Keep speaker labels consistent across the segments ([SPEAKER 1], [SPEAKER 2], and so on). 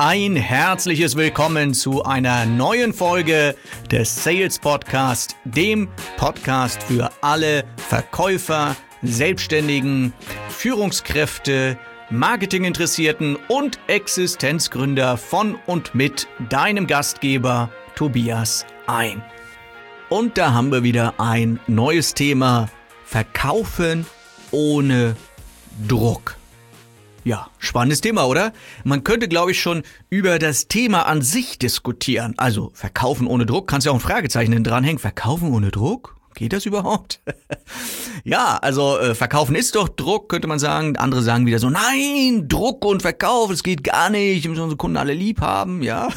[SPEAKER 1] Ein herzliches Willkommen zu einer neuen Folge des Sales Podcast, dem Podcast für alle Verkäufer, Selbstständigen, Führungskräfte, Marketinginteressierten und Existenzgründer von und mit deinem Gastgeber Tobias Ein. Und da haben wir wieder ein neues Thema: Verkaufen ohne Druck. Ja, spannendes Thema, oder? Man könnte, glaube ich, schon über das Thema an sich diskutieren. Also, Verkaufen ohne Druck, kannst ja auch ein Fragezeichen hinten dranhängen. Verkaufen ohne Druck? Geht das überhaupt? Ja, also Verkaufen ist doch Druck, könnte man sagen. Andere sagen wieder so, nein, Druck und Verkauf, das geht gar nicht. Wir müssen unsere Kunden alle lieb haben, ja.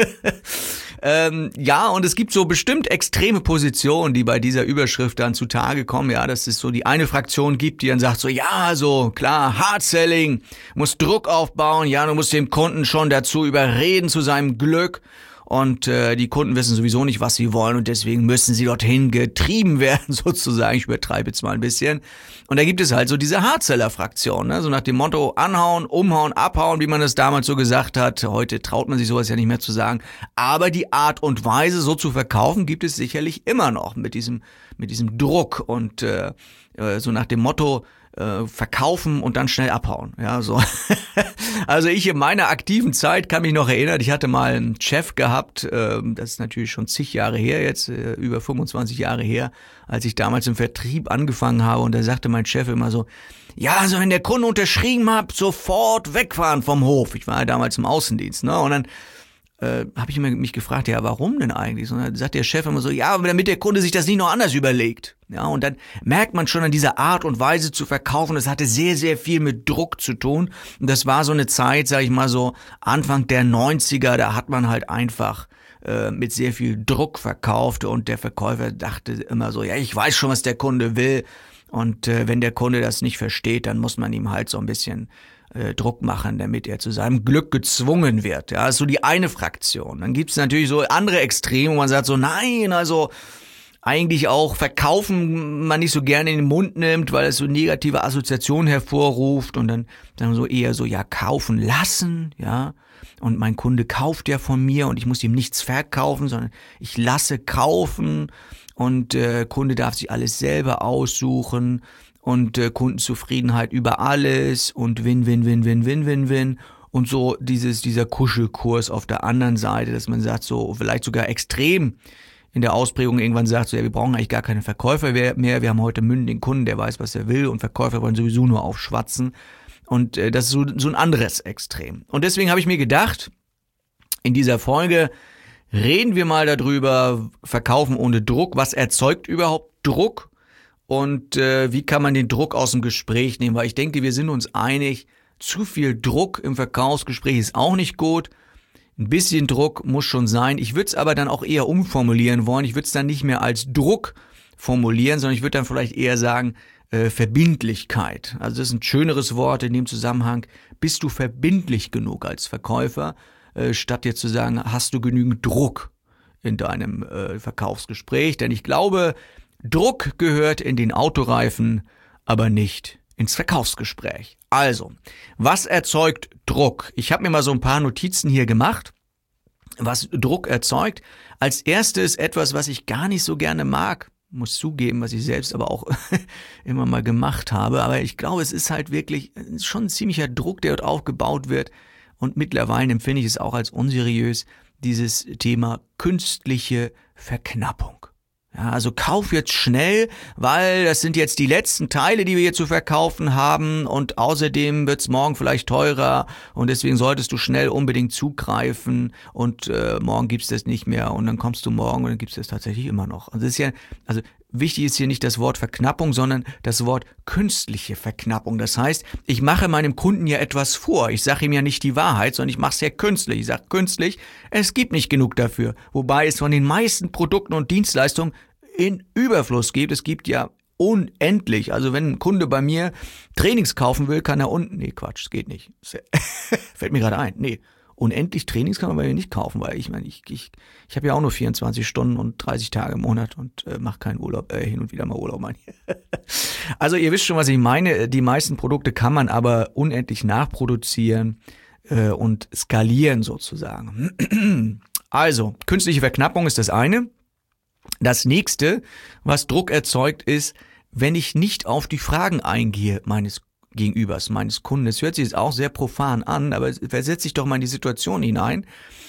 [SPEAKER 1] Ja, und es gibt so bestimmt extreme Positionen, die bei dieser Überschrift dann zutage kommen, ja, dass es so die eine Fraktion gibt, die dann sagt so, ja, so klar, Hard Selling, musst Druck aufbauen, ja, du musst dem Kunden schon dazu überreden zu seinem Glück. Und die Kunden wissen sowieso nicht, was sie wollen, und deswegen müssen sie dorthin getrieben werden, sozusagen. Ich übertreibe jetzt mal ein bisschen. Und da gibt es halt so diese Hardseller-Fraktion, ne? So nach dem Motto anhauen, umhauen, abhauen, wie man das damals so gesagt hat. Heute traut man sich sowas ja nicht mehr zu sagen. Aber die Art und Weise, so zu verkaufen, gibt es sicherlich immer noch mit diesem Druck und so nach dem Motto, verkaufen und dann schnell abhauen. Ja, so. Also ich in meiner aktiven Zeit kann mich noch erinnern, ich hatte mal einen Chef gehabt, das ist natürlich schon zig Jahre her jetzt, über 25 Jahre her, als ich damals im Vertrieb angefangen habe, und da sagte mein Chef immer so, ja, also wenn der Kunde unterschrieben hat, sofort wegfahren vom Hof. Ich war ja damals im Außendienst, ne, und dann habe ich mich gefragt, ja, warum denn eigentlich? Und dann sagt der Chef immer so, ja, damit der Kunde sich das nicht noch anders überlegt. Ja, und dann merkt man schon an dieser Art und Weise zu verkaufen, das hatte sehr, sehr viel mit Druck zu tun. Und das war so eine Zeit, sag ich mal so, Anfang der 90er, da hat man halt einfach mit sehr viel Druck verkauft, und der Verkäufer dachte immer so, ja, ich weiß schon, was der Kunde will. Und wenn der Kunde das nicht versteht, dann muss man ihm halt so ein bisschen Druck machen, damit er zu seinem Glück gezwungen wird. Ja, das ist so die eine Fraktion. Dann gibt es natürlich so andere Extreme, wo man sagt so, nein, also eigentlich auch verkaufen man nicht so gerne in den Mund nimmt, weil es so negative Assoziationen hervorruft, und dann so eher so, ja, kaufen lassen, ja. Und mein Kunde kauft ja von mir und ich muss ihm nichts verkaufen, sondern ich lasse kaufen, und Kunde darf sich alles selber aussuchen. Und Kundenzufriedenheit über alles und Win. Und so dieser Kuschelkurs auf der anderen Seite, dass man sagt, so vielleicht sogar extrem in der Ausprägung irgendwann sagt, so, ja, wir brauchen eigentlich gar keine Verkäufer mehr, wir haben heute mündigen Kunden, der weiß, was er will, und Verkäufer wollen sowieso nur aufschwatzen. Und das ist so ein anderes Extrem. Und deswegen habe ich mir gedacht, in dieser Folge reden wir mal darüber, Verkaufen ohne Druck, was erzeugt überhaupt Druck? Und wie kann man den Druck aus dem Gespräch nehmen? Weil ich denke, wir sind uns einig, zu viel Druck im Verkaufsgespräch ist auch nicht gut. Ein bisschen Druck muss schon sein. Ich würde es aber dann auch eher umformulieren wollen. Ich würde es dann nicht mehr als Druck formulieren, sondern ich würde dann vielleicht eher sagen Verbindlichkeit. Also das ist ein schöneres Wort in dem Zusammenhang. Bist du verbindlich genug als Verkäufer, statt jetzt zu sagen, hast du genügend Druck in deinem Verkaufsgespräch? Denn ich glaube, Druck gehört in den Autoreifen, aber nicht ins Verkaufsgespräch. Also, was erzeugt Druck? Ich habe mir mal so ein paar Notizen hier gemacht, was Druck erzeugt. Als erstes etwas, was ich gar nicht so gerne mag, muss zugeben, was ich selbst aber auch immer mal gemacht habe. Aber ich glaube, es ist halt wirklich schon ein ziemlicher Druck, der dort aufgebaut wird. Und mittlerweile empfinde ich es auch als unseriös, dieses Thema künstliche Verknappung. Ja, also kauf jetzt schnell, weil das sind jetzt die letzten Teile, die wir hier zu verkaufen haben, und außerdem wird's morgen vielleicht teurer, und deswegen solltest du schnell unbedingt zugreifen, und morgen gibt's das nicht mehr, und dann kommst du morgen und dann gibt's das tatsächlich immer noch. Also das ist ja, also wichtig ist hier nicht das Wort Verknappung, sondern das Wort künstliche Verknappung. Das heißt, ich mache meinem Kunden ja etwas vor. Ich sage ihm ja nicht die Wahrheit, sondern ich mache es ja künstlich. Ich sage künstlich, es gibt nicht genug dafür. Wobei es von den meisten Produkten und Dienstleistungen in Überfluss gibt. Es gibt ja unendlich. Also wenn ein Kunde bei mir Trainings kaufen will, kann er nee, Quatsch, das geht nicht. Fällt mir gerade ein. Nee. Unendlich Trainings kann man bei mir nicht kaufen, weil ich meine, ich habe ja auch nur 24 Stunden und 30 Tage im Monat und mache keinen Urlaub, hin und wieder mal Urlaub. Also ihr wisst schon, was ich meine. Die meisten Produkte kann man aber unendlich nachproduzieren. und skalieren sozusagen. Also, künstliche Verknappung ist das eine. Das nächste, was Druck erzeugt, ist, wenn ich nicht auf die Fragen eingehe meines Gegenübers, meines Kunden. Das hört sich jetzt auch sehr profan an, aber versetz dich doch mal in die Situation hinein.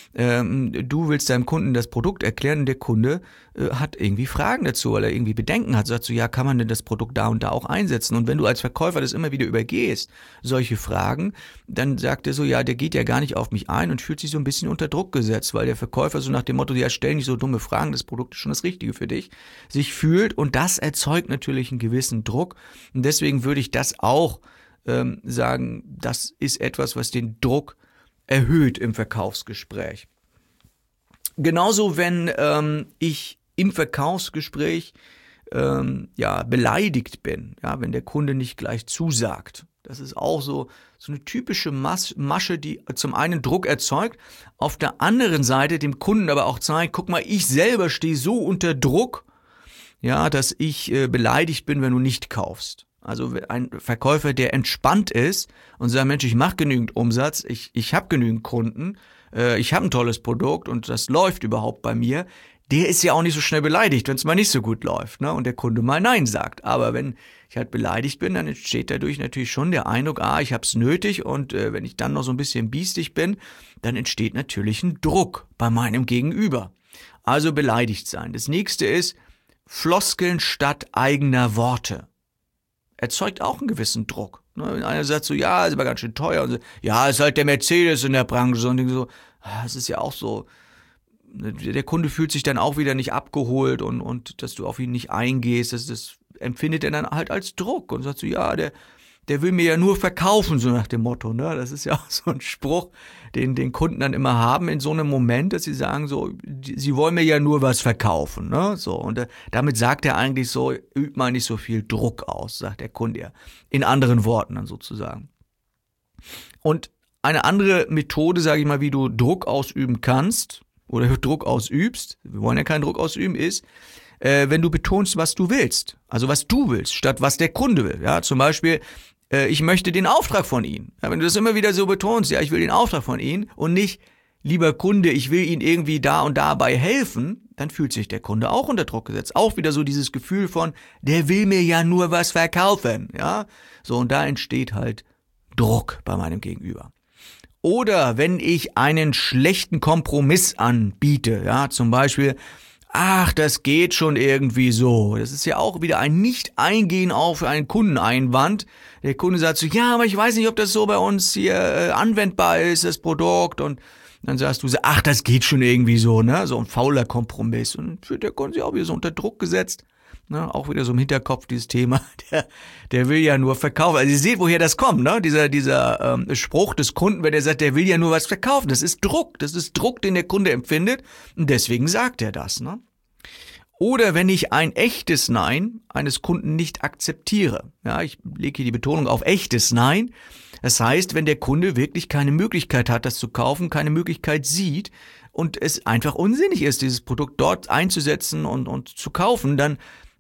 [SPEAKER 1] Du willst deinem Kunden das Produkt erklären und der Kunde hat irgendwie Fragen dazu, weil er irgendwie Bedenken hat. Sagt so, ja, kann man denn das Produkt da und da auch einsetzen? Und wenn du als Verkäufer das immer wieder übergehst, solche Fragen, dann sagt er so, ja, der geht ja gar nicht auf mich ein und fühlt sich so ein bisschen unter Druck gesetzt, weil der Verkäufer so nach dem Motto, ja, stell nicht so dumme Fragen, das Produkt ist schon das Richtige für dich, sich fühlt, und das erzeugt natürlich einen gewissen Druck. Und deswegen würde ich das auch sagen, das ist etwas, was den Druck erhöht im Verkaufsgespräch. Genauso, wenn ich im Verkaufsgespräch beleidigt bin, ja, wenn der Kunde nicht gleich zusagt. Das ist auch so eine typische Masche, die zum einen Druck erzeugt, auf der anderen Seite dem Kunden aber auch zeigt, guck mal, ich selber stehe so unter Druck, ja, dass ich beleidigt bin, wenn du nicht kaufst. Also ein Verkäufer, der entspannt ist und sagt, Mensch, ich mache genügend Umsatz, ich habe genügend Kunden, ich habe ein tolles Produkt und das läuft überhaupt bei mir, der ist ja auch nicht so schnell beleidigt, wenn es mal nicht so gut läuft, ne? Und der Kunde mal Nein sagt. Aber wenn ich halt beleidigt bin, dann entsteht dadurch natürlich schon der Eindruck, ich habe es nötig, und wenn ich dann noch so ein bisschen biestig bin, dann entsteht natürlich ein Druck bei meinem Gegenüber. Also beleidigt sein. Das nächste ist Floskeln statt eigener Worte. Erzeugt auch einen gewissen Druck. Einer sagt so, ja, ist aber ganz schön teuer. Und so, ja, ist halt der Mercedes in der Branche. Und so, es ist ja auch so, der Kunde fühlt sich dann auch wieder nicht abgeholt und dass du auf ihn nicht eingehst, das empfindet er dann halt als Druck und sagt so, ja, der will mir ja nur verkaufen, so nach dem Motto, ne? Das ist ja auch so ein Spruch, den Kunden dann immer haben in so einem Moment, dass sie sagen so, sie wollen mir ja nur was verkaufen, ne? So, und damit sagt er eigentlich so, übt mal nicht so viel Druck aus, sagt der Kunde ja. In anderen Worten dann sozusagen. Und eine andere Methode, sage ich mal, wie du Druck ausüben kannst oder Druck ausübst, wir wollen ja keinen Druck ausüben, ist, wenn du betonst, was du willst. Also was du willst, statt was der Kunde will. Ja, zum Beispiel, ich möchte den Auftrag von Ihnen. Ja, wenn du das immer wieder so betonst, ja, ich will den Auftrag von Ihnen und nicht, lieber Kunde, ich will Ihnen irgendwie da und dabei helfen, dann fühlt sich der Kunde auch unter Druck gesetzt. Auch wieder so dieses Gefühl von, der will mir ja nur was verkaufen. Ja, so, und da entsteht halt Druck bei meinem Gegenüber. Oder wenn ich einen schlechten Kompromiss anbiete, ja, zum Beispiel, das geht schon irgendwie so. Das ist ja auch wieder ein Nicht-Eingehen auf einen Kundeneinwand. Der Kunde sagt so, ja, aber ich weiß nicht, ob das so bei uns hier anwendbar ist, das Produkt. Und dann sagst du so, das geht schon irgendwie so, ne? So ein fauler Kompromiss. Und dann fühlt der Kunde sich auch wieder so unter Druck gesetzt. Ne? Auch wieder so im Hinterkopf dieses Thema. Der will ja nur verkaufen. Also ihr seht, woher das kommt, ne? Dieser Spruch des Kunden, wenn der sagt, der will ja nur was verkaufen. Das ist Druck. Das ist Druck, den der Kunde empfindet. Und deswegen sagt er das, ne? Oder wenn ich ein echtes Nein eines Kunden nicht akzeptiere. Ja, ich lege hier die Betonung auf echtes Nein. Das heißt, wenn der Kunde wirklich keine Möglichkeit hat, das zu kaufen, keine Möglichkeit sieht und es einfach unsinnig ist, dieses Produkt dort einzusetzen und zu kaufen, dann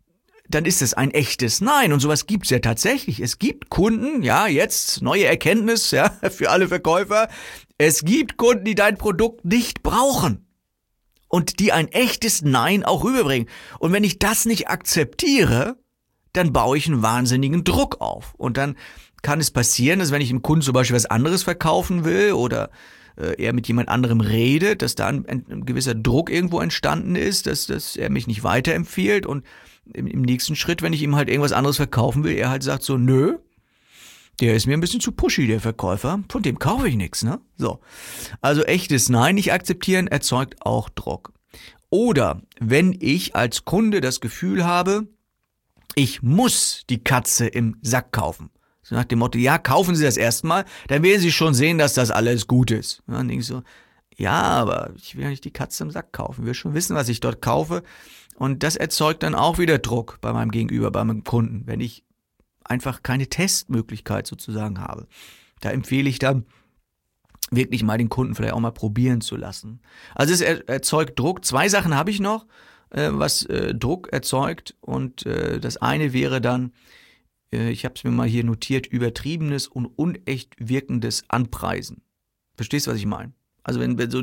[SPEAKER 1] ist es ein echtes Nein. Und sowas gibt's ja tatsächlich. Es gibt Kunden, ja, jetzt neue Erkenntnis, ja, für alle Verkäufer. Es gibt Kunden, die dein Produkt nicht brauchen. Und die ein echtes Nein auch rüberbringen. Und wenn ich das nicht akzeptiere, dann baue ich einen wahnsinnigen Druck auf. Und dann kann es passieren, dass wenn ich dem Kunden zum Beispiel was anderes verkaufen will oder er mit jemand anderem redet, dass da ein gewisser Druck irgendwo entstanden ist, dass er mich nicht weiterempfiehlt. Und im nächsten Schritt, wenn ich ihm halt irgendwas anderes verkaufen will, er halt sagt so, nö, der ist mir ein bisschen zu pushy, der Verkäufer. Von dem kaufe ich nichts, ne? So. Also echtes Nein nicht akzeptieren erzeugt auch Druck. Oder wenn ich als Kunde das Gefühl habe, ich muss die Katze im Sack kaufen. So nach dem Motto, ja, kaufen Sie das erstmal, dann werden Sie schon sehen, dass das alles gut ist. Und dann denke ich so, ja, aber ich will ja nicht die Katze im Sack kaufen. Ich will schon wissen, was ich dort kaufe. Und das erzeugt dann auch wieder Druck bei meinem Gegenüber, bei meinem Kunden, wenn ich einfach keine Testmöglichkeit sozusagen habe. Da empfehle ich dann wirklich mal den Kunden vielleicht auch mal probieren zu lassen. Also es erzeugt Druck. 2 Sachen habe ich noch, was Druck erzeugt. Und das eine wäre dann, ich habe es mir mal hier notiert, übertriebenes und unecht wirkendes Anpreisen. Verstehst du, was ich meine? Also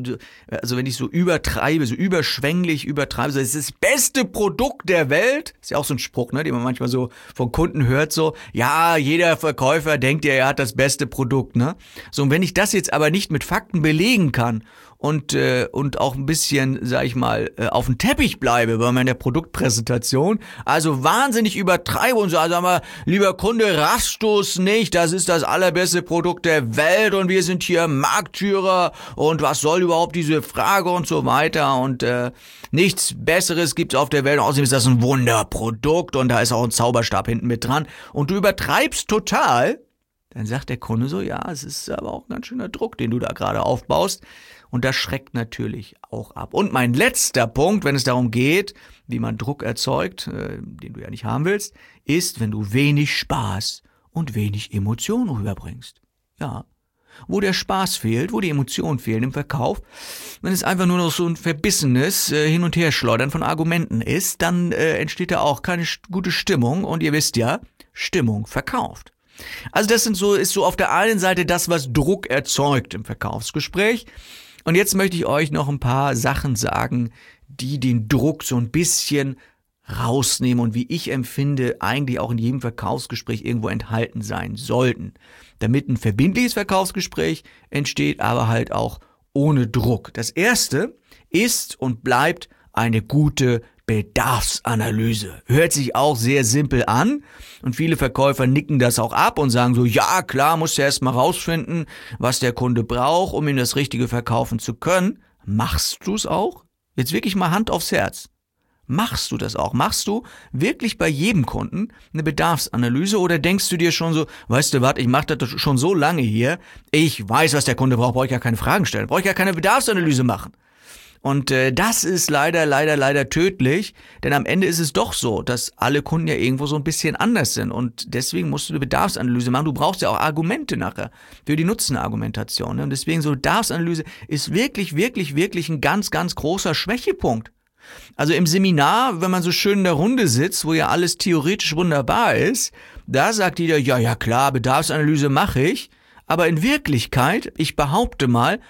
[SPEAKER 1] wenn ich so übertreibe, so überschwänglich übertreibe, so, es ist das beste Produkt der Welt, ist ja auch so ein Spruch, ne, den man manchmal so von Kunden hört, so, ja, jeder Verkäufer denkt ja, er hat das beste Produkt, ne? So, und wenn ich das jetzt aber nicht mit Fakten belegen kann und auch ein bisschen, sag ich mal, auf dem Teppich bleibe bei meiner Produktpräsentation, also wahnsinnig übertreibe und so, also sag mal, lieber Kunde, raffst du's nicht, das ist das allerbeste Produkt der Welt und wir sind hier Marktführer und was soll überhaupt diese Frage und so weiter und nichts Besseres gibt's auf der Welt, außerdem ist das ein Wunderprodukt und da ist auch ein Zauberstab hinten mit dran und du übertreibst total, dann sagt der Kunde so, ja, es ist aber auch ein ganz schöner Druck, den du da gerade aufbaust. Und das schreckt natürlich auch ab. Und mein letzter Punkt, wenn es darum geht, wie man Druck erzeugt, den du ja nicht haben willst, ist, wenn du wenig Spaß und wenig Emotion rüberbringst. Ja, wo der Spaß fehlt, wo die Emotionen fehlen im Verkauf, wenn es einfach nur noch so ein verbissenes Hin- und Herschleudern von Argumenten ist, dann entsteht da auch keine gute Stimmung. Und ihr wisst ja, Stimmung verkauft. Also das ist so auf der einen Seite das, was Druck erzeugt im Verkaufsgespräch. Und jetzt möchte ich euch noch ein paar Sachen sagen, die den Druck so ein bisschen rausnehmen und wie ich empfinde, eigentlich auch in jedem Verkaufsgespräch irgendwo enthalten sein sollten. Damit ein verbindliches Verkaufsgespräch entsteht, aber halt auch ohne Druck. Das erste ist und bleibt eine gute Bedarfsanalyse. Hört sich auch sehr simpel an und viele Verkäufer nicken das auch ab und sagen so, ja klar, musst du erst mal rausfinden, was der Kunde braucht, um ihm das Richtige verkaufen zu können. Machst du es auch? Jetzt wirklich mal Hand aufs Herz. Machst du das auch? Machst du wirklich bei jedem Kunden eine Bedarfsanalyse oder denkst du dir schon so, weißt du was, ich mache das schon so lange hier, ich weiß, was der Kunde braucht, brauche ich ja keine Fragen stellen, brauche ich ja keine Bedarfsanalyse machen. Und das ist leider tödlich, denn am Ende ist es doch so, dass alle Kunden ja irgendwo so ein bisschen anders sind und deswegen musst du eine Bedarfsanalyse machen. Du brauchst ja auch Argumente nachher für die Nutzenargumentation, ne? Und deswegen so Bedarfsanalyse ist wirklich ein ganz großer Schwächepunkt. Also im Seminar, wenn man so schön in der Runde sitzt, wo ja alles theoretisch wunderbar ist, da sagt jeder, ja klar, Bedarfsanalyse mache ich. Aber in Wirklichkeit, ich behaupte mal,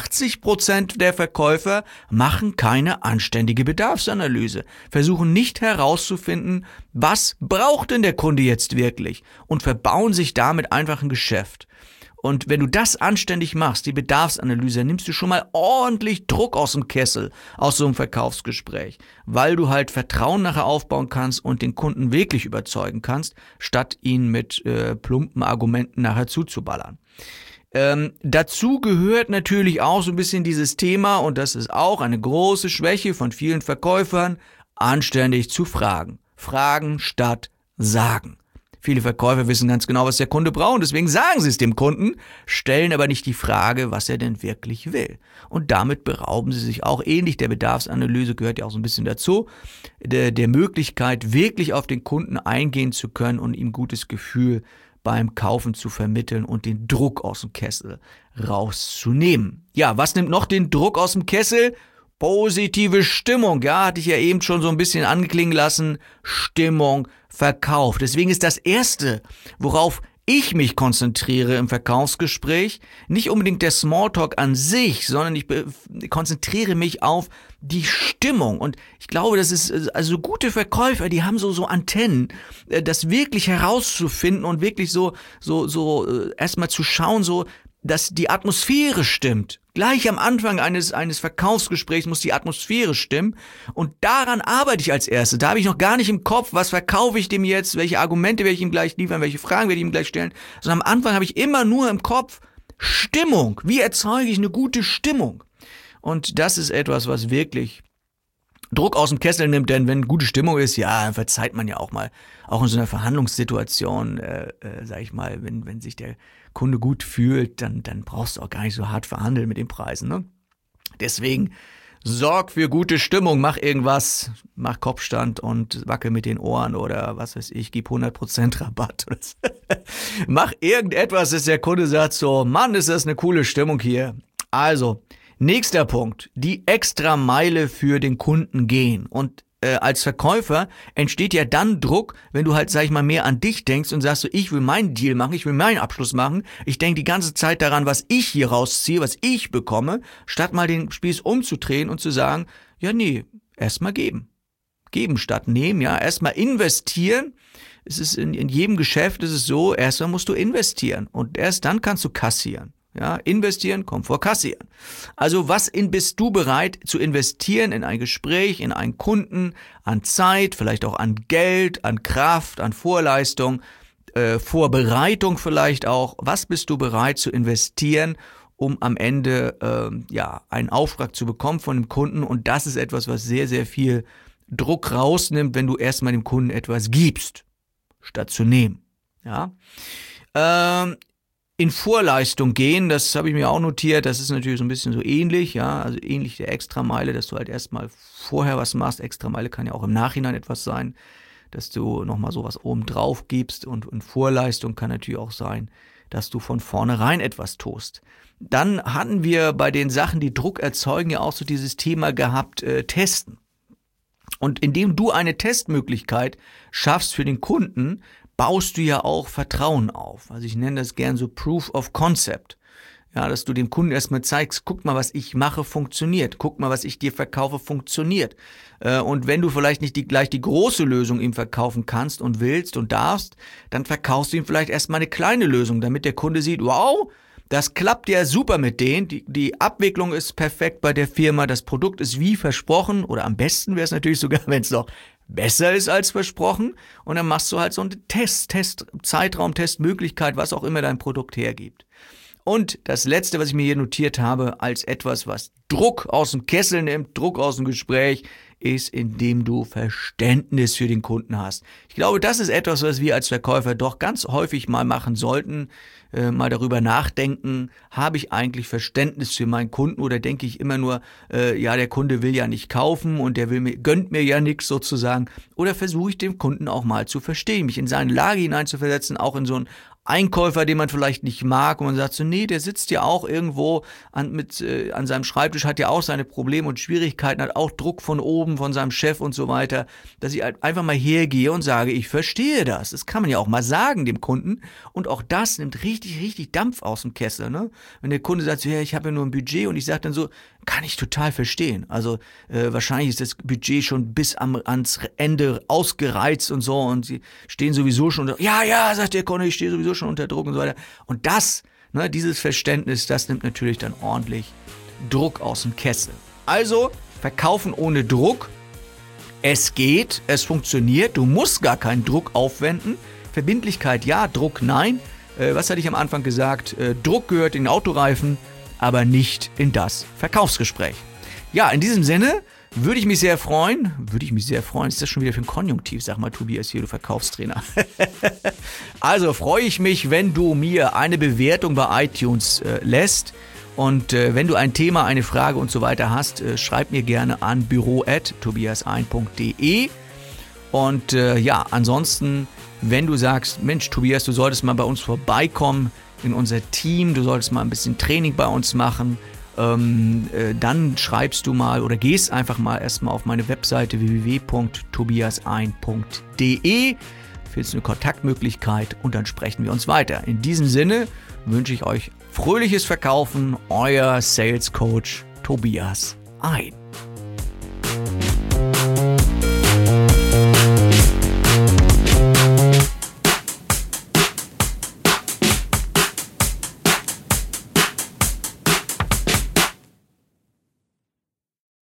[SPEAKER 1] 80% der Verkäufer machen keine anständige Bedarfsanalyse, versuchen nicht herauszufinden, was braucht denn der Kunde jetzt wirklich und verbauen sich damit einfach ein Geschäft. Und wenn du das anständig machst, die Bedarfsanalyse, nimmst du schon mal ordentlich Druck aus dem Kessel, aus so einem Verkaufsgespräch, weil du halt Vertrauen nachher aufbauen kannst und den Kunden wirklich überzeugen kannst, statt ihn mit plumpen Argumenten nachher zuzuballern. Dazu gehört natürlich auch so ein bisschen dieses Thema, und das ist auch eine große Schwäche von vielen Verkäufern, anständig zu fragen. Fragen statt sagen. Viele Verkäufer wissen ganz genau, was der Kunde braucht, und deswegen sagen sie es dem Kunden, stellen aber nicht die Frage, was er denn wirklich will. Und damit berauben sie sich auch, ähnlich der Bedarfsanalyse gehört ja auch so ein bisschen dazu, der Möglichkeit, wirklich auf den Kunden eingehen zu können und ihm gutes Gefühl beim Kaufen zu vermitteln und den Druck aus dem Kessel rauszunehmen. Ja, was nimmt noch den Druck aus dem Kessel? Positive Stimmung, ja, hatte ich ja eben schon so ein bisschen anklingen lassen. Stimmung, Verkauf. Deswegen ist das Erste, worauf ich mich konzentriere im Verkaufsgespräch, nicht unbedingt der Smalltalk an sich, sondern ich konzentriere mich auf die Stimmung. Und ich glaube, das ist, also gute Verkäufer, die haben so Antennen, das wirklich herauszufinden und wirklich so erstmal zu schauen, so, dass die Atmosphäre stimmt. Gleich am Anfang eines Verkaufsgesprächs muss die Atmosphäre stimmen und daran arbeite ich als Erstes. Da habe ich noch gar nicht im Kopf, was verkaufe ich dem jetzt, welche Argumente werde ich ihm gleich liefern, welche Fragen werde ich ihm gleich stellen, sondern am Anfang habe ich immer nur im Kopf Stimmung. Wie erzeuge ich eine gute Stimmung? Und das ist etwas, was wirklich Druck aus dem Kessel nimmt, denn wenn gute Stimmung ist, ja, dann verzeiht man ja auch mal, auch in so einer Verhandlungssituation, sag ich mal, wenn sich der Kunde gut fühlt, dann brauchst du auch gar nicht so hart verhandeln mit den Preisen, ne? Deswegen sorg für gute Stimmung, mach irgendwas, mach Kopfstand und wackel mit den Ohren oder was weiß ich, gib 100% Rabatt. Mach irgendetwas, dass der Kunde sagt so, Mann, ist das eine coole Stimmung hier. Also, nächster Punkt, die Extrameile für den Kunden gehen. Und als Verkäufer entsteht ja dann Druck, wenn du halt, sag ich mal, mehr an dich denkst und sagst so, ich will meinen Deal machen, ich will meinen Abschluss machen, ich denke die ganze Zeit daran, was ich hier rausziehe, was ich bekomme, statt mal den Spieß umzudrehen und zu sagen, ja nee, erstmal geben. Geben statt nehmen, ja, erstmal investieren. Es ist in jedem Geschäft ist es so, erstmal musst du investieren und erst dann kannst du kassieren. Ja, investieren kommt vor kassieren. Also bist du bereit zu investieren in ein Gespräch, in einen Kunden, an Zeit, vielleicht auch an Geld, an Kraft, an Vorleistung, Vorbereitung vielleicht auch. Was bist du bereit zu investieren, um am Ende einen Auftrag zu bekommen von dem Kunden? Und das ist etwas, was sehr, sehr viel Druck rausnimmt, wenn du erstmal dem Kunden etwas gibst, statt zu nehmen. Ja. In Vorleistung gehen, das habe ich mir auch notiert, das ist natürlich so ein bisschen so ähnlich, ja, also ähnlich der Extrameile, dass du halt erstmal vorher was machst. Extrameile kann ja auch im Nachhinein etwas sein, dass du nochmal sowas oben drauf gibst und Vorleistung kann natürlich auch sein, dass du von vornherein etwas tust. Dann hatten wir bei den Sachen, die Druck erzeugen, ja auch so dieses Thema gehabt, testen. Und indem du eine Testmöglichkeit schaffst für den Kunden, baust du ja auch Vertrauen auf. Also ich nenne das gern so Proof of Concept. Ja, dass du dem Kunden erstmal zeigst, guck mal, was ich mache, funktioniert. Guck mal, was ich dir verkaufe, funktioniert. Und wenn du vielleicht nicht gleich die große Lösung ihm verkaufen kannst und willst und darfst, dann verkaufst du ihm vielleicht erstmal eine kleine Lösung, damit der Kunde sieht, wow, das klappt ja super mit denen, die Abwicklung ist perfekt bei der Firma, das Produkt ist wie versprochen oder am besten wäre es natürlich sogar, wenn es noch besser ist als versprochen und dann machst du halt so einen Zeitraum, Testmöglichkeit, was auch immer dein Produkt hergibt. Und das Letzte, was ich mir hier notiert habe, als etwas, was Druck aus dem Kessel nimmt, Druck aus dem Gespräch, ist, indem du Verständnis für den Kunden hast. Ich glaube, das ist etwas, was wir als Verkäufer doch ganz häufig mal machen sollten, mal darüber nachdenken, habe ich eigentlich Verständnis für meinen Kunden oder denke ich immer nur, der Kunde will ja nicht kaufen und der gönnt mir ja nichts sozusagen, oder versuche ich den Kunden auch mal zu verstehen, mich in seine Lage hineinzuversetzen, auch in so einen Einkäufer, den man vielleicht nicht mag und man sagt so, nee, der sitzt ja auch irgendwo an seinem Schreibtisch, hat ja auch seine Probleme und Schwierigkeiten, hat auch Druck von oben, von seinem Chef und so weiter, dass ich halt einfach mal hergehe und sage, ich verstehe das. Das kann man ja auch mal sagen dem Kunden und auch das nimmt richtig, richtig Dampf aus dem Kessel. Ne? Wenn der Kunde sagt, so, ja, ich habe ja nur ein Budget und ich sage dann so, kann ich total verstehen. Also wahrscheinlich ist das Budget schon bis ans Ende ausgereizt und so und sie stehen sowieso schon, ja, sagt der Kunde, ich stehe sowieso schon unter Druck und so weiter. Und das, dieses Verständnis, das nimmt natürlich dann ordentlich Druck aus dem Kessel. Also verkaufen ohne Druck. Es geht, es funktioniert, du musst gar keinen Druck aufwenden. Verbindlichkeit ja, Druck nein. Was hatte ich am Anfang gesagt? Druck gehört in den Autoreifen, aber nicht in das Verkaufsgespräch. Ja, in diesem Sinne würde ich mich sehr freuen. Ist das schon wieder für ein Konjunktiv? Sag mal, Tobias hier, du Verkaufstrainer. Also freue ich mich, wenn du mir eine Bewertung bei iTunes lässt. Und wenn du ein Thema, eine Frage und so weiter hast, schreib mir gerne an büro@tobiasein.de. Und ansonsten, wenn du sagst, Mensch, Tobias, du solltest mal bei uns vorbeikommen in unser Team, du solltest mal ein bisschen Training bei uns machen, dann schreibst du mal oder gehst einfach mal erstmal auf meine Webseite www.tobiasein.de, findest eine Kontaktmöglichkeit und dann sprechen wir uns weiter. In diesem Sinne wünsche ich euch fröhliches Verkaufen, euer Sales Coach Tobias Ein.